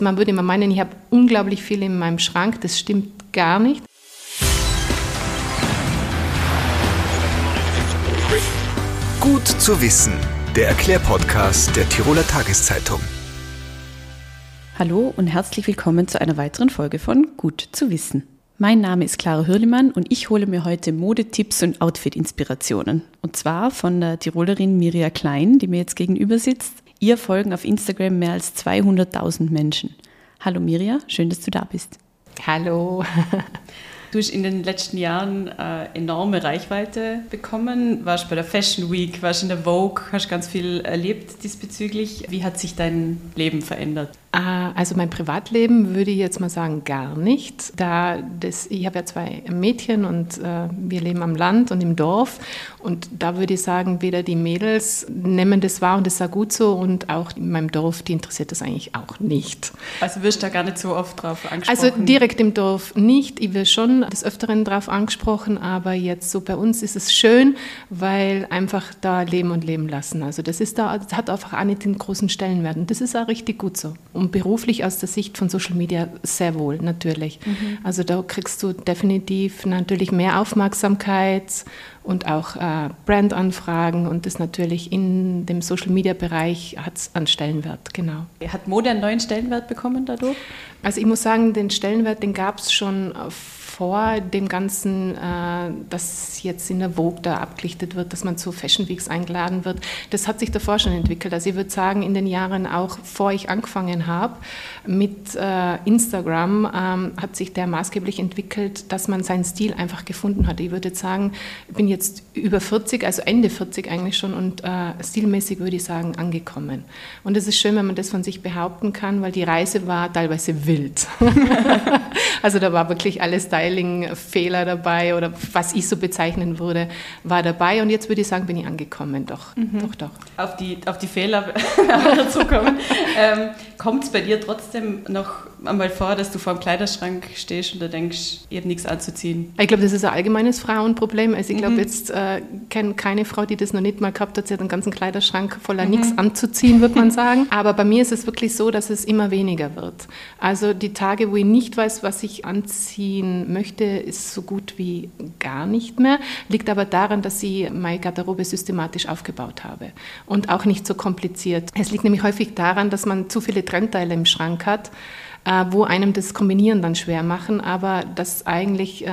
Man würde immer meinen, ich habe unglaublich viel in meinem Schrank. Das stimmt gar nicht. Gut zu wissen, der Erklärpodcast der Tiroler Tageszeitung. Hallo und herzlich willkommen zu einer weiteren Folge von Gut zu wissen. Mein Name ist Clara Hürlimann und ich hole mir heute Modetipps und Outfit-Inspirationen. Und zwar von der Tirolerin Mirja Klein, die mir jetzt gegenüber sitzt. Ihr folgen auf Instagram mehr als 200.000 Menschen. Hallo Mirja, schön, dass du da bist. Hallo. Du hast in den letzten Jahren enorme Reichweite bekommen, warst bei der Fashion Week, warst in der Vogue, hast ganz viel erlebt diesbezüglich. Wie hat sich dein Leben verändert? Also mein Privatleben würde ich jetzt mal sagen, gar nicht. Ich habe ja 2 Mädchen und wir leben am Land und im Dorf. Und da würde ich sagen, weder die Mädels nehmen das wahr und das ist auch gut so. Und auch in meinem Dorf, die interessiert das eigentlich auch nicht. Also wirst du da gar nicht so oft drauf angesprochen? Also direkt im Dorf nicht. Ich werde schon des Öfteren drauf angesprochen. Aber jetzt so bei uns ist es schön, weil einfach da leben und leben lassen. Also das hat einfach auch nicht den großen Stellenwert. Und das ist auch richtig gut so. Und beruflich aus der Sicht von Social Media sehr wohl, natürlich. Also da kriegst du definitiv natürlich mehr Aufmerksamkeit und auch Brandanfragen und das natürlich in dem Social Media Bereich hat es einen Stellenwert, genau. Hat Mode einen neuen Stellenwert bekommen dadurch? Also ich muss sagen, den Stellenwert, den gab es schon vor dem Ganzen, dass jetzt in der Vogue da abgelichtet wird, dass man zu Fashion Weeks eingeladen wird. Das hat sich davor schon entwickelt. Also ich würde sagen, in den Jahren auch, bevor ich angefangen habe mit Instagram, hat sich der maßgeblich entwickelt, dass man seinen Stil einfach gefunden hat. Ich würde jetzt sagen, ich bin jetzt über 40, also Ende 40 eigentlich schon und stilmäßig würde ich sagen, angekommen. Und es ist schön, wenn man das von sich behaupten kann, weil die Reise war teilweise wild. Also da war wirklich alles Styling-Fehler dabei oder was ich so bezeichnen würde, war dabei. Und jetzt würde ich sagen, bin ich angekommen, doch. Auf die Fehler dazu kommen. Kommt es bei dir trotzdem noch einmal vor, dass du vor dem Kleiderschrank stehst und da denkst, ich habe nichts anzuziehen? Ich glaube, das ist ein allgemeines Frauenproblem. Also ich glaube, jetzt kenne keine Frau, die das noch nicht mal gehabt hat. Sie hat einen ganzen Kleiderschrank voller nichts anzuziehen, würde man sagen. Aber bei mir ist es wirklich so, dass es immer weniger wird. Also die Tage, wo ich nicht weiß, was ich anziehen möchte, ist so gut wie gar nicht mehr. Liegt aber daran, dass ich meine Garderobe systematisch aufgebaut habe und auch nicht so kompliziert. Es liegt nämlich häufig daran, dass man zu viele Trennteile im Schrank hat, wo einem das Kombinieren dann schwer machen, aber dass eigentlich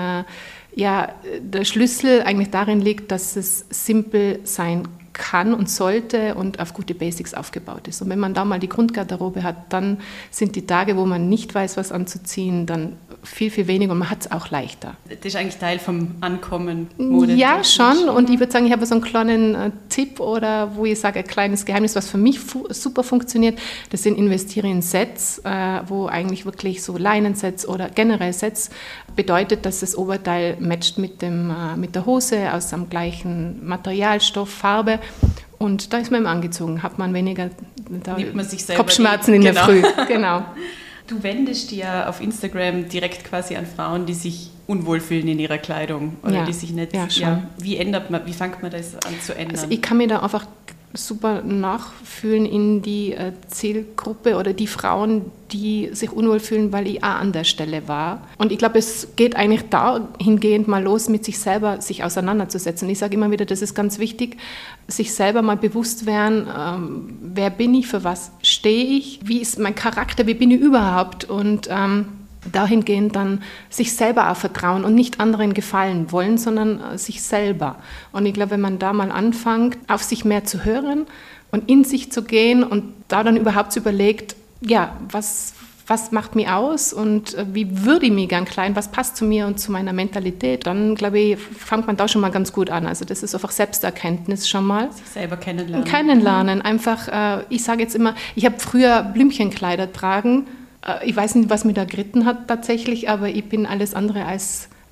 der Schlüssel eigentlich darin liegt, dass es simpel sein kann und sollte und auf gute Basics aufgebaut ist. Und wenn man da mal die Grundgarderobe hat, dann sind die Tage, wo man nicht weiß, was anzuziehen, dann viel, viel weniger und man hat es auch leichter. Das ist eigentlich Teil vom Ankommen, Mode. Ja, schon. Und ich würde sagen, ich habe so einen kleinen Tipp oder wo ich sage, ein kleines Geheimnis, was für mich super funktioniert. Das sind investiere in Sets, wo eigentlich wirklich so Leinensets oder generell Sets bedeutet, dass das Oberteil matcht mit der Hose aus dem gleichen Materialstoff, Farbe. Und da ist man angezogen, hat man weniger Kopfschmerzen in der Früh. Genau. Du wendest dich ja auf Instagram direkt quasi an Frauen, die sich unwohl fühlen in ihrer Kleidung oder die sich nicht. Wie fängt man das an zu ändern? Also ich kann mir da einfach super nachfühlen in die Zielgruppe oder die Frauen, die sich unwohl fühlen, weil ich auch an der Stelle war. Und ich glaube, es geht eigentlich dahingehend mal los, mit sich selber sich auseinanderzusetzen. Ich sage immer wieder, das ist ganz wichtig, sich selber mal bewusst werden, wer bin ich, für was stehe ich, wie ist mein Charakter, wie bin ich überhaupt und dahingehend dann sich selber auch vertrauen und nicht anderen gefallen wollen, sondern sich selber. Und ich glaube, wenn man da mal anfängt, auf sich mehr zu hören und in sich zu gehen und da dann überhaupt überlegt, ja, was macht mich aus und wie würde ich mich gern kleiden, was passt zu mir und zu meiner Mentalität, dann glaube ich, fängt man da schon mal ganz gut an. Also das ist einfach Selbsterkenntnis schon mal. Sich selber kennenlernen. Kennenlernen, einfach, ich sage jetzt immer, ich habe früher Blümchenkleider tragen. Ich weiß nicht, was mir da geritten hat tatsächlich, aber ich bin alles andere als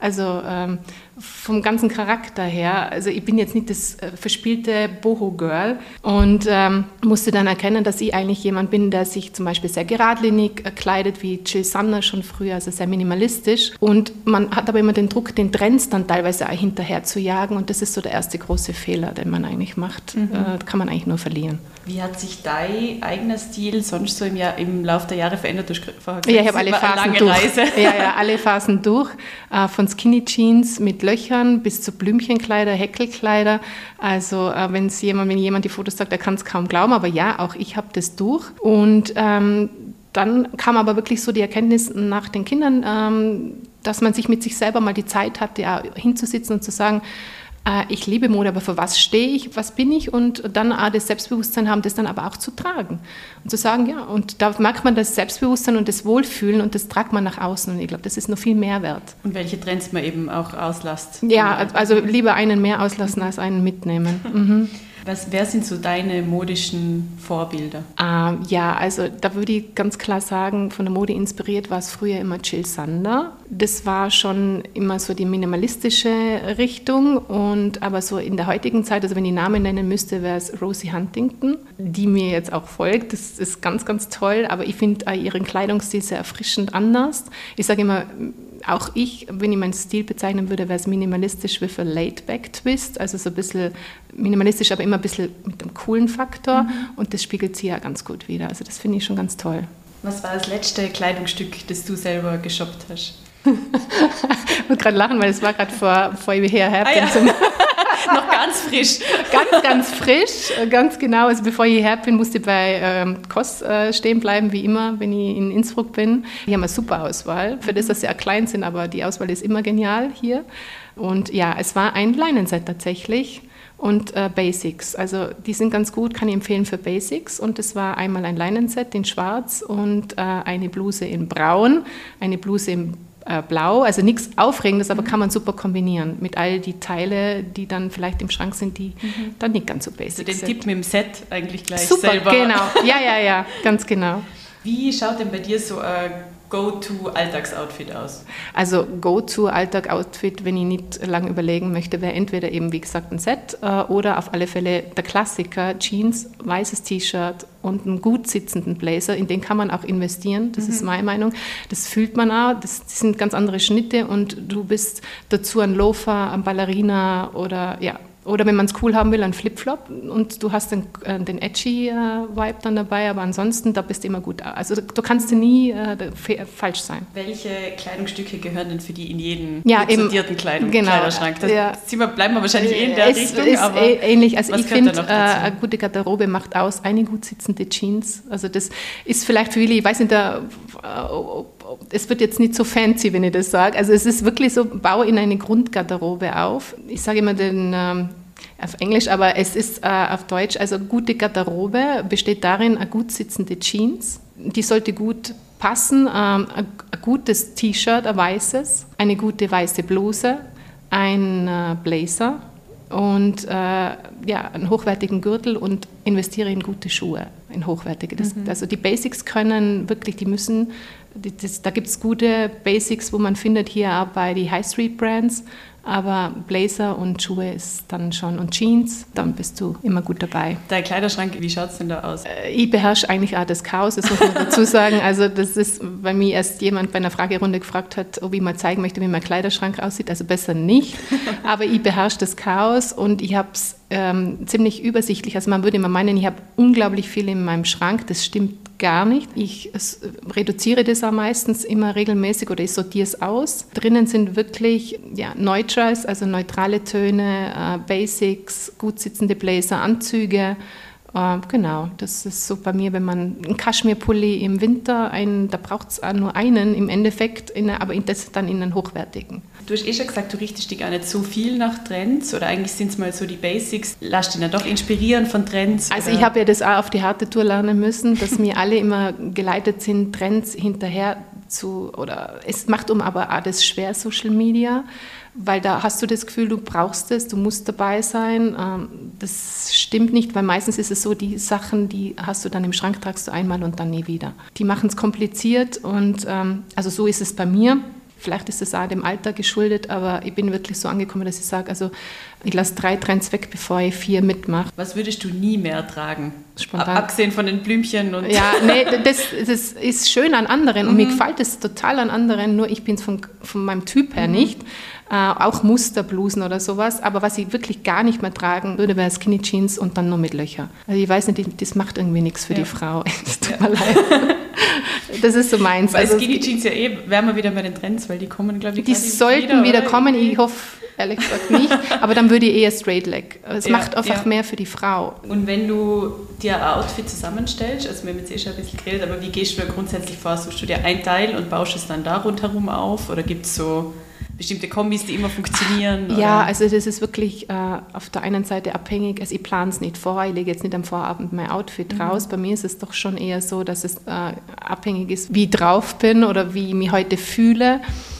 Also vom ganzen Charakter her. Also ich bin jetzt nicht das verspielte Boho-Girl und musste dann erkennen, dass ich eigentlich jemand bin, der sich zum Beispiel sehr geradlinig kleidet, wie Jill Sander schon früher, also sehr minimalistisch. Und man hat aber immer den Druck, den Trends dann teilweise auch hinterher zu jagen. Und das ist so der erste große Fehler, den man eigentlich macht. Kann man eigentlich nur verlieren. Wie hat sich dein eigener Stil sonst so im Laufe der Jahre verändert? Ja, ich habe alle Phasen durch. Ja, alle Phasen durch. Von Skinny Jeans mit Löchern bis zu Blümchenkleider, Häkelkleider. Also wenn jemand die Fotos sagt, der kann es kaum glauben. Aber ja, auch ich habe das durch. Und dann kam aber wirklich so die Erkenntnis nach den Kindern, dass man sich mit sich selber mal die Zeit hatte, ja, hinzusitzen und zu sagen, ich liebe Mode, aber für was stehe ich, was bin ich? Und dann das Selbstbewusstsein haben, das dann aber auch zu tragen. Und zu sagen, ja, und da merkt man das Selbstbewusstsein und das Wohlfühlen und das tragt man nach außen. Und ich glaube, das ist noch viel mehr wert. Und welche Trends man eben auch auslässt. Ja, also lieber einen mehr auslassen als einen mitnehmen. Mhm. Wer sind so deine modischen Vorbilder? Ja, also da würde ich ganz klar sagen, von der Mode inspiriert war es früher immer Jill Sander. Das war schon immer so die minimalistische Richtung. Aber so in der heutigen Zeit, also wenn ich Namen nennen müsste, wäre es Rosie Huntington, die mir jetzt auch folgt. Das ist ganz, ganz toll. Aber ich finde ihren Kleidungsstil sehr erfrischend anders. Ich sage immer, auch ich, wenn ich meinen Stil bezeichnen würde, wäre es minimalistisch with a laid-back-Twist, also so ein bisschen minimalistisch, aber immer ein bisschen mit einem coolen Faktor. Und das spiegelt sie ja ganz gut wider. Also das finde ich schon ganz toll. Was war das letzte Kleidungsstück, das du selber geshoppt hast? Ich muss gerade lachen, weil es war gerade vor ich hierher bin. Noch ganz frisch. Ganz frisch, ganz genau. Also bevor ich hierher bin, musste ich bei Koss stehen bleiben, wie immer, wenn ich in Innsbruck bin. Die haben eine super Auswahl, für das, dass sie auch klein sind, aber die Auswahl ist immer genial hier. Und ja, es war ein Leinenset tatsächlich. Und Basics, also die sind ganz gut, kann ich empfehlen für Basics. Und es war einmal ein Leinenset in schwarz und eine Bluse in braun, eine Bluse in blau, also nichts Aufregendes, aber kann man super kombinieren mit all die Teile, die dann vielleicht im Schrank sind, die dann nicht ganz so basic sind. Also den Tipp mit dem Set eigentlich gleich super, selber. Genau, ja, ganz genau. Wie schaut denn bei dir so ein Go-To-Alltagsoutfit aus? Also Go-To-Alltag-Outfit, wenn ich nicht lange überlegen möchte, wäre entweder eben, wie gesagt, ein Set oder auf alle Fälle der Klassiker, Jeans, weißes T-Shirt und einen gut sitzenden Blazer. In den kann man auch investieren, das ist meine Meinung. Das fühlt man auch, das sind ganz andere Schnitte und du bist dazu ein Loafer, ein Ballerina oder ja. Oder wenn man es cool haben will, ein Flipflop und du hast den edgy Vibe dann dabei, aber ansonsten, da bist du immer gut. Also du kannst nie falsch sein. Welche Kleidungsstücke gehören denn für die in jeden sortierten Kleiderschrank? Bleiben wir wahrscheinlich in der Richtung. Ist aber ähnlich. Also ich finde, eine gute Garderobe macht aus eine gut sitzende Jeans. Also das ist vielleicht für viele, ich weiß nicht, es wird jetzt nicht so fancy, wenn ich das sage. Also es ist wirklich so, baue in eine Grundgarderobe auf. Ich sage immer auf Englisch, aber es ist auf Deutsch, also gute Garderobe besteht darin, eine gut sitzende Jeans, die sollte gut passen, ein gutes T-Shirt, ein weißes, eine gute weiße Bluse, ein Blazer und einen hochwertigen Gürtel und investiere in gute Schuhe, in hochwertige. Also die Basics können wirklich, da gibt es gute Basics, wo man findet hier auch bei die High Street Brands, aber Blazer und Schuhe ist dann schon und Jeans, dann bist du immer gut dabei. Dein Kleiderschrank, wie schaut es denn da aus? Ich beherrsche eigentlich auch das Chaos, das muss man dazu sagen. Also das ist, weil mir erst jemand bei einer Fragerunde gefragt hat, ob ich mal zeigen möchte, wie mein Kleiderschrank aussieht, also besser nicht. Aber ich beherrsche das Chaos und ich habe es ziemlich übersichtlich. Also man würde immer meinen, ich habe unglaublich viel in meinem Schrank, das stimmt gar nicht. Ich reduziere das auch meistens immer regelmäßig oder ich sortiere es aus. Drinnen sind wirklich Neutrals, also neutrale Töne, Basics, gut sitzende Blazer, Anzüge. Genau, das ist so bei mir, wenn man einen Kaschmirpulli im Winter, da braucht es nur einen im Endeffekt, aber das dann in einen hochwertigen. Du hast schon gesagt, du richtest dich gar nicht so viel nach Trends oder eigentlich sind es mal so die Basics. Lass dich dann doch inspirieren von Trends? Also ich habe ja das auch auf die harte Tour lernen müssen, dass mir alle immer geleitet sind, Trends hinterher es macht aber auch das schwer, Social Media, weil da hast du das Gefühl, du brauchst es, du musst dabei sein. Das stimmt nicht, weil meistens ist es so, die Sachen, die hast du dann im Schrank, tragst du einmal und dann nie wieder. Die machen es kompliziert und also so ist es bei mir. Vielleicht ist das auch dem Alter geschuldet, aber ich bin wirklich so angekommen, dass ich sage, also ich lasse 3 Trends weg, bevor ich 4 mitmache. Was würdest du nie mehr tragen? Spontan. Abgesehen von den Blümchen und... Ja, nee, das ist schön an anderen und mir gefällt es total an anderen, nur ich bin es von meinem Typ her nicht. Auch Musterblusen oder sowas, aber was ich wirklich gar nicht mehr tragen würde, wäre Skinny Jeans und dann nur mit Löcher. Also ich weiß nicht, das macht irgendwie nichts für die Frau. Es tut mir leid. Das ist so meins. Weil also Skinny Jeans wären wir wieder bei den Trends, weil die kommen, glaube ich, die sollten wieder kommen. Ich hoffe, ehrlich gesagt nicht, aber dann würde ich eher Straight Leg. Es macht einfach mehr für die Frau. Und wenn du dir ein Outfit zusammenstellst, also wir haben jetzt schon ein bisschen geredet, aber wie gehst du da grundsätzlich vor? Suchst du dir ein Teil und baust es dann da rundherum auf oder gibt es so bestimmte Kombis, die immer funktionieren? Oder? Ja, also das ist wirklich auf der einen Seite abhängig. Also ich plane es nicht vor, ich lege jetzt nicht am Vorabend mein Outfit raus. Bei mir ist es doch schon eher so, dass es abhängig ist, wie ich drauf bin oder wie ich mich heute fühle.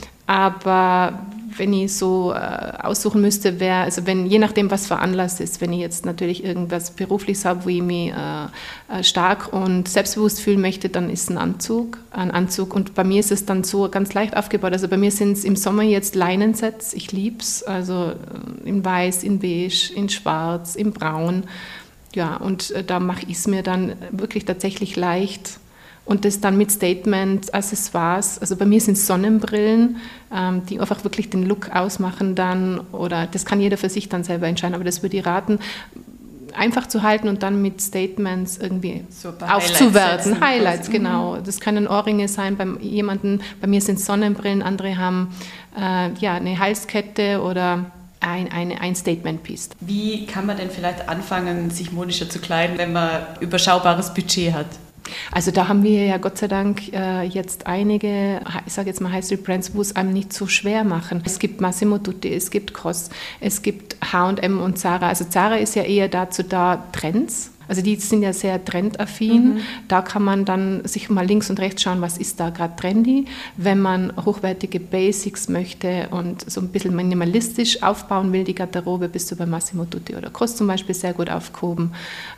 Aber wenn ich so aussuchen müsste, je nachdem, was veranlasst ist, wenn ich jetzt natürlich irgendwas Berufliches habe, wo ich mich stark und selbstbewusst fühlen möchte, dann ist ein Anzug. Und bei mir ist es dann so ganz leicht aufgebaut. Also bei mir sind es im Sommer jetzt Leinensets, ich liebe es, also in weiß, in beige, in schwarz, in braun. Ja, und da mache ich es mir dann wirklich tatsächlich leicht. Und das dann mit Statement, Accessoires, also bei mir sind es Sonnenbrillen, die einfach wirklich den Look ausmachen dann, oder das kann jeder für sich dann selber entscheiden, aber das würde ich raten, einfach zu halten und dann mit Statements irgendwie so aufzuwerten. Highlights, genau. Das können Ohrringe sein, bei mir sind es Sonnenbrillen, andere haben eine Halskette oder ein Statement-Piece. Wie kann man denn vielleicht anfangen, sich modischer zu kleiden, wenn man überschaubares Budget hat? Also da haben wir ja Gott sei Dank jetzt einige, ich sage jetzt mal High Street Brands, wo es einem nicht so schwer machen. Es gibt Massimo Dutti, es gibt COS, es gibt H&M und Zara. Also Zara ist ja eher dazu da, Trends. Also die sind ja sehr trendaffin. Da kann man dann sich mal links und rechts schauen, was ist da gerade trendy. Wenn man hochwertige Basics möchte und so ein bisschen minimalistisch aufbauen will, die Garderobe, bist du bei Massimo Dutti oder COS zum Beispiel sehr gut aufgehoben.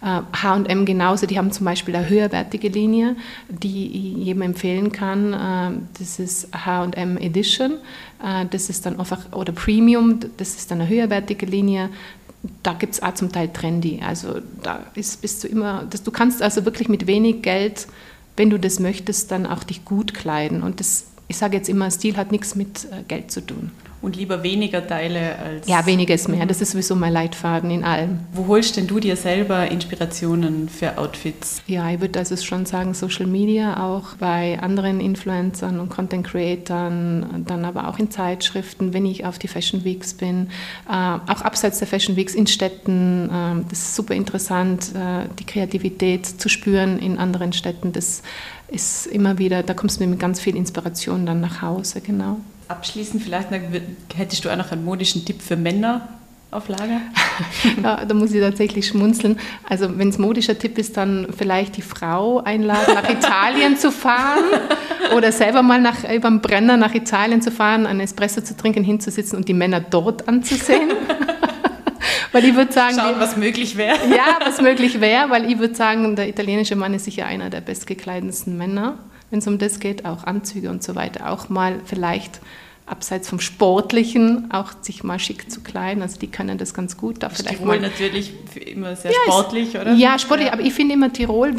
H&M genauso, die haben zum Beispiel eine höherwertige Linie, die ich jedem empfehlen kann. Das ist H&M Edition. Das ist dann einfach, oder Premium, das ist dann eine höherwertige Linie. Da gibt es auch zum Teil trendy. Also da bist du immer, du kannst also wirklich mit wenig Geld, wenn du das möchtest, dann auch dich gut kleiden. Und das, ich sage jetzt immer, Stil hat nichts mit Geld zu tun. Und lieber weniger Teile als... Ja, weniger ist mehr. Das ist sowieso mein Leitfaden in allem. Wo holst denn du dir selber Inspirationen für Outfits? Ja, ich würde also schon sagen, Social Media, auch bei anderen Influencern und Content Creatern, dann aber auch in Zeitschriften, wenn ich auf die Fashion Weeks bin, auch abseits der Fashion Weeks in Städten. Das ist super interessant, die Kreativität zu spüren in anderen Städten. Das ist immer wieder, da kommst du mit ganz viel Inspiration dann nach Hause, genau. Abschließend vielleicht hättest du auch noch einen modischen Tipp für Männer auf Lager? Ja, da muss ich tatsächlich schmunzeln. Also wenn es modischer Tipp ist, dann vielleicht die Frau einladen, nach Italien zu fahren oder selber mal über den Brenner nach Italien zu fahren, einen Espresso zu trinken, hinzusitzen und die Männer dort anzusehen. Weil ich würde sagen, schauen, was möglich wäre. Ja, was möglich wäre, weil ich würde sagen, der italienische Mann ist sicher einer der bestgekleidetsten Männer, wenn es um das geht, auch Anzüge und so weiter. Auch mal vielleicht abseits vom Sportlichen auch sich mal schick zu kleiden. Also die können das ganz gut. Da vielleicht Tirol natürlich immer sehr sportlich, oder? Ja, sportlich, aber ich finde immer, Tirol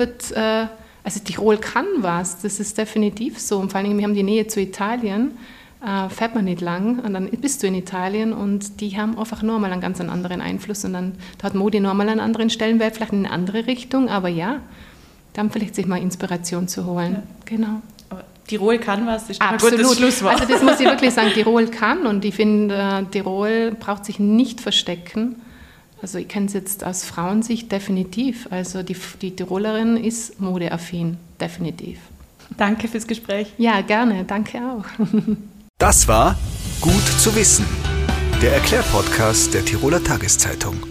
Tirol kann was. Das ist definitiv so. Und vor allem, wir haben die Nähe zu Italien. Fährt man nicht lang und dann bist du in Italien und die haben einfach nur mal einen ganz anderen Einfluss und dann da hat Mode nur mal einen anderen Stellenwert, vielleicht in eine andere Richtung, aber ja, dann vielleicht sich mal Inspiration zu holen. Ja. Genau. Aber Tirol kann was, das ist ein gutes Schlusswort. Also das muss ich wirklich sagen, Tirol kann und ich finde, Tirol braucht sich nicht verstecken. Also ich kenne es jetzt aus Frauensicht definitiv, also die Tirolerin ist modeaffin, definitiv. Danke fürs Gespräch. Ja, gerne, danke auch. Das war Gut zu wissen, der Erklärpodcast der Tiroler Tageszeitung.